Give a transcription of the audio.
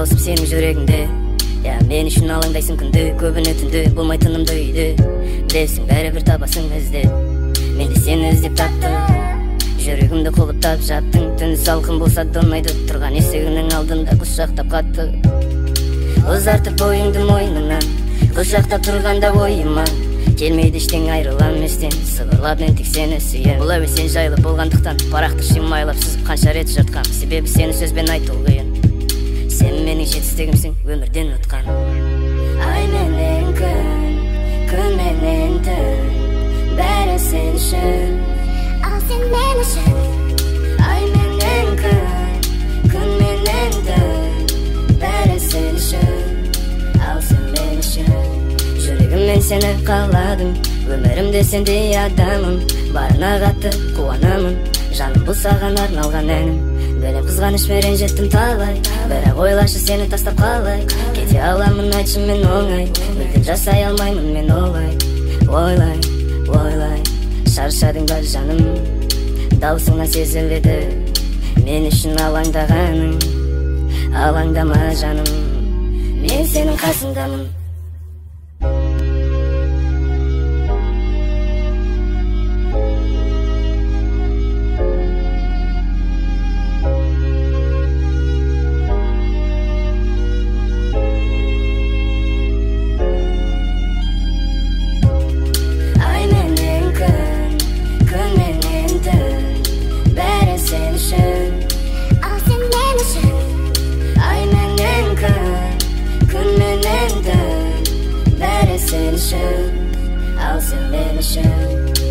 дауысым сенің жүрегіңде. Мен үшін алаңдайсың күнде, көбіне түнде, болмай тынымды үйде. Білесің бәрібір табасың іздеп, мен де сені іздеп таптым. Жүрегімді құлыптап жаптың, түн салқын болса да ұнайды. Тұрған есігінің алдында құшақтап қатты, ұзартып бойыңды мойныңнан, құшақтап тұрғанда ойыма келмейді ештең айрылам естен. Сыбырлап мен тек сені сүйем. Бұл әуен сен жайлы болғандықтан парақты шимайлап сызып қанша рет жыртқам. Себебі сені сөзбен айту қиын. Сен менің жетістігімсің, өмірден ұтқан. Ай менен күн, күн менен түн, бәрі сен үшін, ал сен мен үшін. Ай менен күн, күн менен түн, бәрі сен үшін, ал сен мен үшін. Жүрегіммен сені қаладым, өмірімде сендей адамым. Барына қатты қуанамын, жаным бұл саған арналған әнім. Бөлем қызғанышпен ренжеттім талай, бірақ ойлашы сені тастап қалай. Кете аламын айтшы мен оңай, мүлдем жасай алмаймын мен олай. Ойлай, ойлай, шаршадың ба жаным, даусыңнан сезіледі мен үшін алаңдағаның. Алаңдама жаным, мен сенің қасыңдамын. Al sen men үшін.